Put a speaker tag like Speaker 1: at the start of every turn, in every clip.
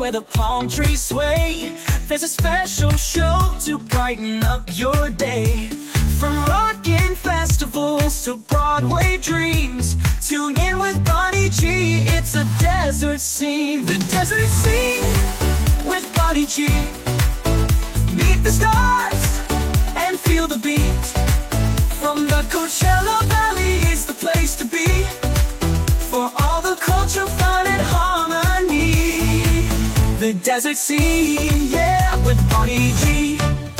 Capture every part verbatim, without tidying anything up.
Speaker 1: where the palm trees sway. There's a special show to brighten up your day. From rockin' festivals to Broadway dreams, tune in with Bonnie G. It's a desert scene. The desert scene with Bonnie G. Meet the stars and feel the beat. From the Coachella Valley is the place to be. For all the culture, fun, and harmony. The desert scene, yeah, with Bonnie G.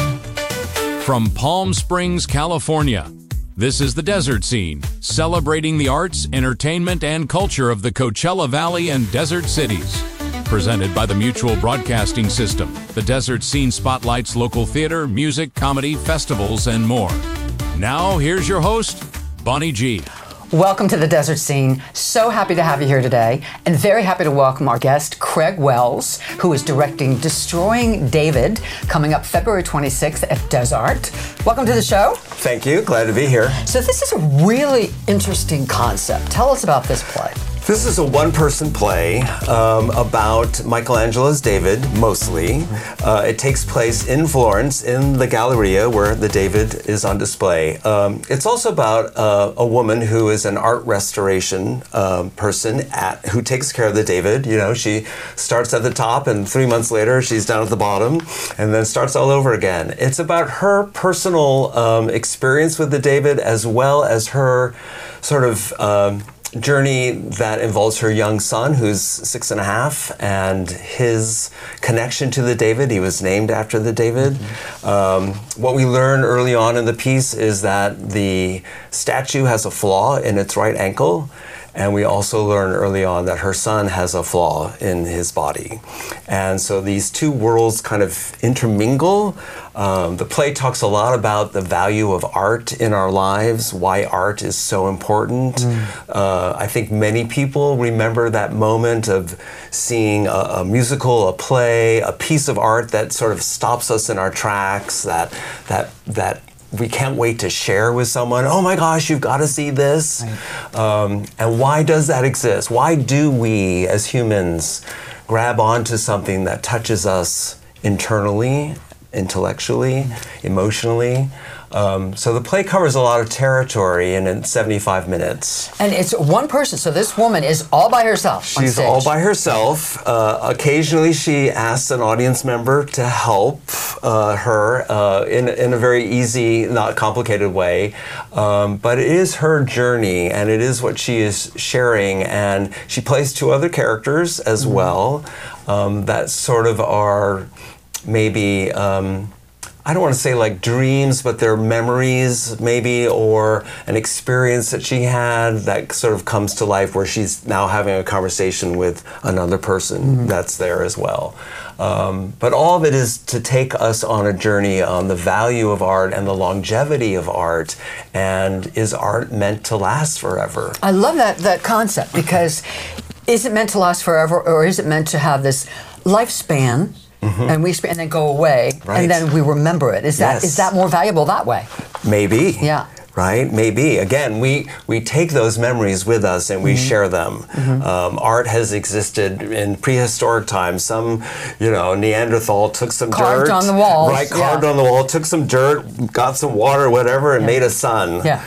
Speaker 2: From Palm Springs, California, this is The Desert Scene, celebrating the arts, entertainment, and culture of the Coachella Valley and desert cities. Presented by the Mutual Broadcasting System, The Desert Scene spotlights local theater, music, comedy, festivals, and more. Now, here's your host, Bonnie G.
Speaker 3: Welcome to The Desert Scene. So happy to have you here today, and very happy to welcome our guest, Craig Wells, who is directing Destroying David, coming up February twenty-sixth at Desart. Welcome to the show.
Speaker 4: Thank you. Glad to be here.
Speaker 3: So this is a really interesting concept. Tell us about this play.
Speaker 4: This is a one-person play um, about Michelangelo's David, mostly. Uh, it takes place in Florence, in the Galleria, where the David is on display. Um, it's also about uh, a woman who is an art restoration um, person at, who takes care of the David. You know, she starts at the top, and three months later, she's down at the bottom, and then starts all over again. It's about her personal um, experience with the David, as well as her sort of Um, journey that involves her young son, who's six and a half, and his connection to the David. He was named after the David. Mm-hmm. Um, what we learn early on in the piece is that the statue has a flaw in its right ankle, and we also learn early on that her son has a flaw in his body. And so these two worlds kind of intermingle. Um, the play talks a lot about the value of art in our lives, why art is so important. Mm. Uh, I think many people remember that moment of seeing a, a musical, a play, a piece of art that sort of stops us in our tracks, that that that we can't wait to share with someone. Oh my gosh, you've got to see this. Right. Um, and why does that exist? Why do we as humans grab onto something that touches us internally, intellectually, emotionally? Um, so the play covers a lot of territory in, in seventy-five minutes.
Speaker 3: And it's one person, so this woman is all by herself.
Speaker 4: She's all by herself. Uh, occasionally she asks an audience member to help uh, her uh, in, in a very easy, not complicated way. Um, but it is her journey, and it is what she is sharing. And she plays two other characters as mm-hmm. well um, that sort of are maybe... Um, I don't want to say like dreams, but they're memories maybe, or an experience that she had that sort of comes to life where she's now having a conversation with another person mm-hmm. that's there as well. Um, but all of it is to take us on a journey on the value of art and the longevity of art, and is art meant to last forever?
Speaker 3: I love that, that concept, because is it meant to last forever, or is it meant to have this lifespan? Mm-hmm. And we sp- and then go away, right. and then we remember it. Is that
Speaker 4: yes.
Speaker 3: is that more valuable that way?
Speaker 4: Maybe.
Speaker 3: Yeah.
Speaker 4: Right? Maybe. Again, we, we take those memories with us and we mm-hmm. share them. Mm-hmm. Um, art has existed in prehistoric times. Some, you know, Neanderthal took some
Speaker 3: carved
Speaker 4: dirt.
Speaker 3: Carved on the walls.
Speaker 4: Right, carved
Speaker 3: yeah.
Speaker 4: on the wall, took some dirt, got some water, whatever, and yeah. made a sun.
Speaker 3: Yeah.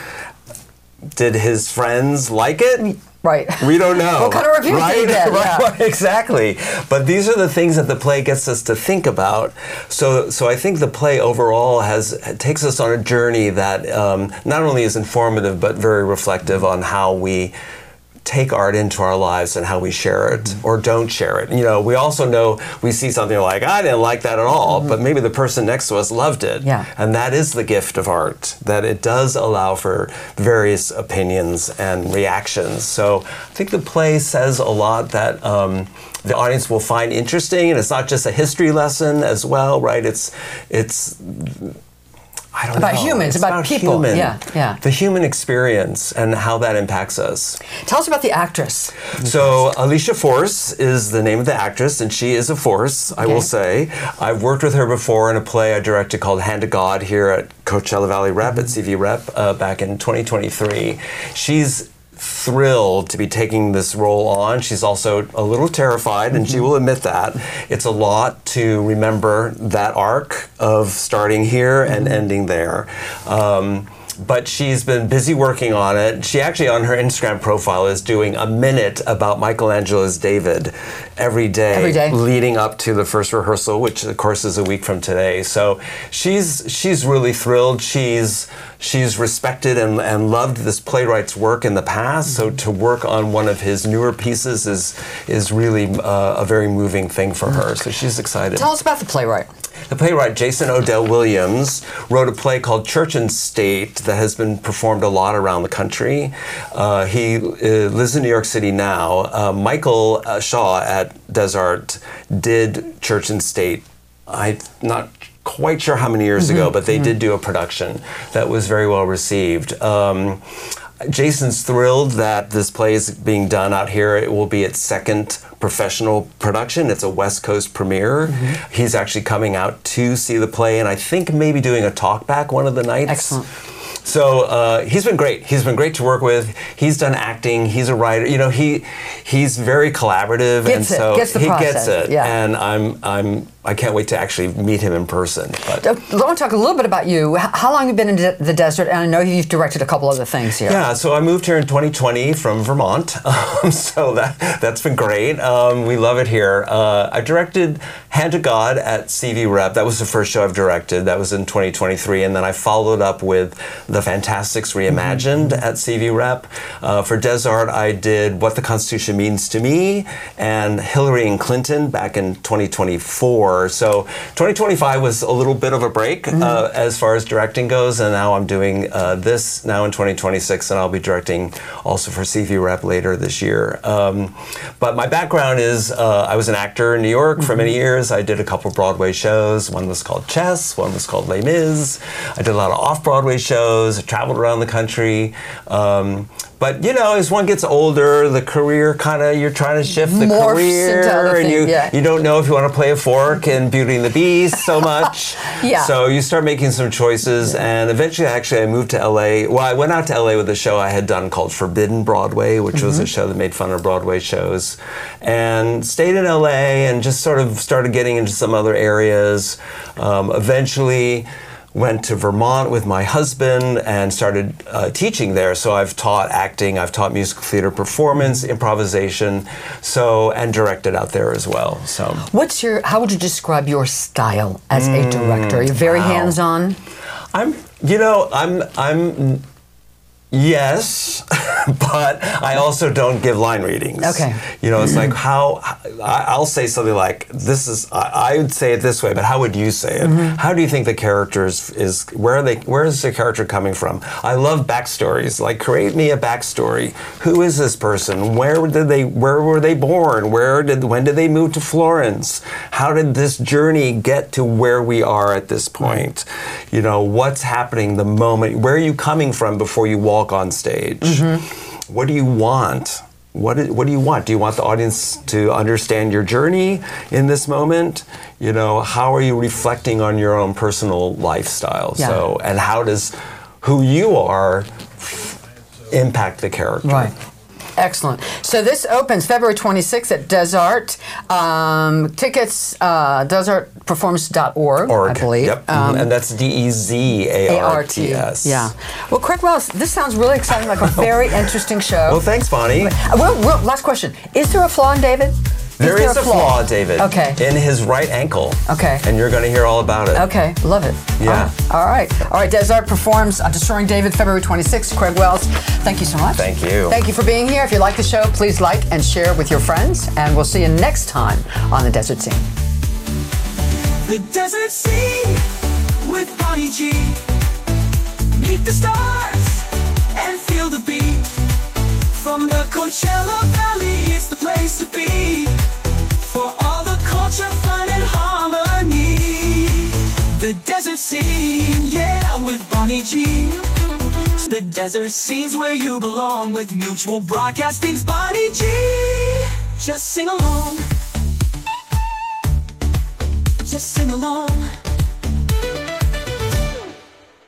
Speaker 4: Did his friends like it?
Speaker 3: Right.
Speaker 4: We don't know.
Speaker 3: What kind of reviews
Speaker 4: right?
Speaker 3: did he get?
Speaker 4: Right,
Speaker 3: Yeah.
Speaker 4: right, exactly. But these are the things that the play gets us to think about. So, so I think the play overall has takes us on a journey that um, not only is informative but very reflective on how we take art into our lives and how we share it mm-hmm. or don't share it. You know, we also know we see something like, I didn't like that at all, mm-hmm. but maybe the person next to us loved it.
Speaker 3: Yeah.
Speaker 4: And that is the gift of art, that it does allow for various opinions and reactions. So I think the play says a lot that um, the audience will find interesting, and it's not just a history lesson as well, right? It's, it's, I don't
Speaker 3: about
Speaker 4: know.
Speaker 3: humans,
Speaker 4: it's
Speaker 3: about,
Speaker 4: about
Speaker 3: people.
Speaker 4: Human,
Speaker 3: yeah, yeah.
Speaker 4: The human experience and how that impacts us.
Speaker 3: Tell us about the actress.
Speaker 4: So Alicia Force is the name of the actress, and she is a force, I okay. will say. I've worked with her before in a play I directed called Hand to God here at Coachella Valley Rep, mm-hmm. at C V Rep, uh, back in twenty twenty-three. She's thrilled to be taking this role on. She's also a little terrified, and she will admit that. It's a lot to remember that arc of starting here and ending there. Um, But she's been busy working on it. She actually, on her Instagram profile, is doing a minute about Michelangelo's David every day,
Speaker 3: Every day.
Speaker 4: leading up to the first rehearsal, which of course is a week from today. So she's she's really thrilled. She's she's respected and, and loved this playwright's work in the past. So to work on one of his newer pieces is is really uh, a very moving thing for her. So she's excited.
Speaker 3: Tell us about the playwright.
Speaker 4: The playwright Jason O'Dell Williams wrote a play called Church and State that has been performed a lot around the country. Uh, he uh, lives in New York City now. Uh, Michael uh, Shaw at Desart did Church and State. I'm not quite sure how many years mm-hmm. ago, but they mm-hmm. did do a production that was very well received. Um, Jason's thrilled that this play is being done out here. It will be its second professional production. It's a West Coast premiere. Mm-hmm. He's actually coming out to see the play, and I think maybe doing a talk back one of the nights.
Speaker 3: Excellent.
Speaker 4: So uh, he's been great. He's been great to work with. He's done acting. He's a writer. You know, he he's very collaborative,
Speaker 3: gets
Speaker 4: and
Speaker 3: it.
Speaker 4: so
Speaker 3: Gets the
Speaker 4: he
Speaker 3: process.
Speaker 4: gets it.
Speaker 3: Yeah.
Speaker 4: And I'm I'm I can't wait to actually meet him in person. But
Speaker 3: I want to talk a little bit about you. H- How long have you been in de- the desert? And I know you've directed a couple other things here.
Speaker 4: Yeah, so I moved here in twenty twenty from Vermont, um, so that, that's been great. Um, we love it here. Uh, I directed Hand to God at C V Rep. That was the first show I've directed. That was in twenty twenty-three, and then I followed up with The Fantastics Reimagined mm-hmm. at C V Rep. Uh, for Desart, I did What the Constitution Means to Me and Hillary and Clinton back in twenty twenty-four. So twenty twenty-five was a little bit of a break mm-hmm. uh, as far as directing goes, and now I'm doing uh, this now in twenty twenty-six, and I'll be directing also for C V Rep later this year. Um, but my background is uh, I was an actor in New York mm-hmm. for many years. I did a couple Broadway shows. One was called Chess, one was called Les Mis. I did a lot of off-Broadway shows. I traveled around the country. Um, But, you know, as one gets older, the career kind of, you're trying to shift the
Speaker 3: Morphs
Speaker 4: career.
Speaker 3: into other
Speaker 4: and
Speaker 3: things,
Speaker 4: you,
Speaker 3: yeah.
Speaker 4: you don't know if you want to play a fork in Beauty and the Beast so much.
Speaker 3: Yeah.
Speaker 4: So you start making some choices. Yeah. And eventually, actually, I moved to L A. Well, I went out to L A with a show I had done called Forbidden Broadway, which mm-hmm. was a show that made fun of Broadway shows. And stayed in L A and just sort of started getting into some other areas. Um, eventually... went to Vermont with my husband and started uh, teaching there. So I've taught acting, I've taught musical theater performance, improvisation, so and directed out there as well. So,
Speaker 3: what's your? How would you describe your style as mm, a director? You're very
Speaker 4: wow.
Speaker 3: hands-on.
Speaker 4: I'm, you know, I'm, I'm. Yes, but I also don't give line readings.
Speaker 3: Okay.
Speaker 4: You know, it's like how, I'll say something like, this is, I would say it this way, but how would you say it? Mm-hmm. How do you think the characters is, where are they, where is the character coming from? I love backstories, like create me a backstory. Who is this person? Where did they, where were they born? Where did, when did they move to Florence? How did this journey get to where we are at this point? You know, what's happening the moment, where are you coming from before you walk on stage? Mm-hmm. What do you want? What do, what do you want? Do you want the audience to understand your journey in this moment? You know, how are you reflecting on your own personal lifestyle?
Speaker 3: Yeah.
Speaker 4: So, and how does who you are impact the character?
Speaker 3: Right. Excellent. So this opens February twenty-sixth at Desart. Um, tickets, uh, desart performance dot org, I believe.
Speaker 4: Yep.
Speaker 3: Um,
Speaker 4: and that's D E Z A R T S.
Speaker 3: Yeah. Well, Craig Wells, this sounds really exciting, like a very interesting show.
Speaker 4: Well, thanks, Bonnie.
Speaker 3: Well, well, last question. Is there a flaw in David?
Speaker 4: There is, there is a flaw, flaw, David.
Speaker 3: Okay.
Speaker 4: In his right ankle.
Speaker 3: Okay.
Speaker 4: And you're going to hear all about it.
Speaker 3: Okay. Love it.
Speaker 4: Yeah.
Speaker 3: All right. All right. Desart performs uh, Destroying David, February twenty-sixth. Craig Wells, thank you so much.
Speaker 4: Thank you.
Speaker 3: Thank you for being here. If you like the show, please like and share with your friends. And we'll see you next time on The Desert Scene.
Speaker 1: The Desert Scene with Bonnie G. Meet the stars and feel the beat. From the Coachella Valley, it's the place to be. For all the culture, fun, and harmony. The Desert Scene, yeah, with Bonnie G. The Desert Scene's where you belong with Mutual Broadcasting's Bonnie G. Just sing along. Just sing along.